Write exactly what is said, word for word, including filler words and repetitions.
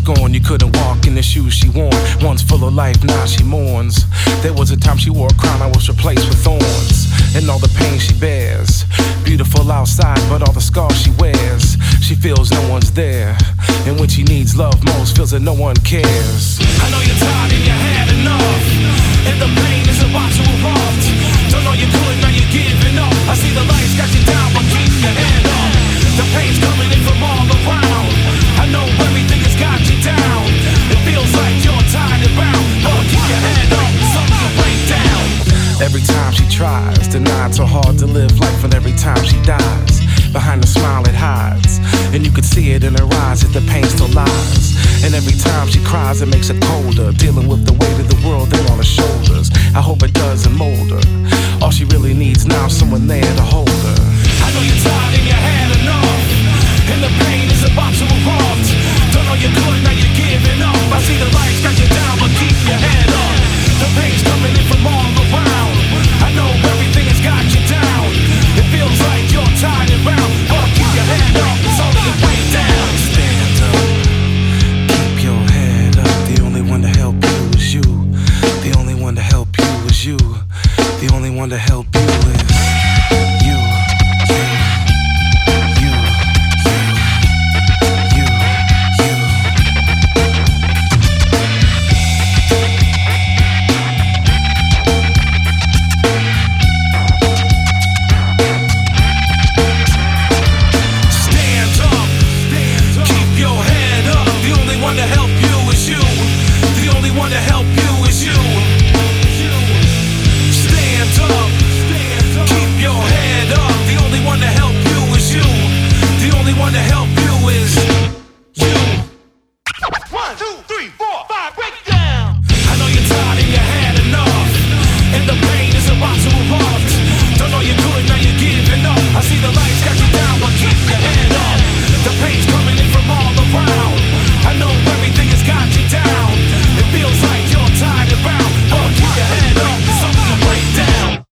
gone, you couldn't walk in the shoes she worn. Once full of life, now she mourns. There was a time she wore a crown that was replaced with thorns. And all the pain she bears, beautiful outside, but all the scars she wears. She feels no one's there, and when she needs love most, feels that no one cares. I know you're tired and you had enough, and the pain is about to erupt. Don't know you could, now you're giving up. I see the lights got you down, but keep your head up. The pain's coming in from all around. I know everything has got you down. It feels like you're tired and bound, but keep your head up, so you break down. Every time she tries, denied so hard to live life, and every time she dies, behind the smile it hides, and you can see it in her eyes that the pain still lies. And every time she cries it makes her colder, dealing with the weight of the world there on her shoulders. I hope it doesn't mold her. All she really needs now is someone there to hold her. I know you're tired and you had enough, and the pain is about to erupt. Don't know you could, now you're giving up. I see the lights got you down, but keep your head up. The pain's coming in from all around. I know everything has got you down. It feels like you're tired and bound, but keep your head up, it's only a way down. Stand up, keep your head up. The only one to help you is you. The only one to help you is you. The only one to help you is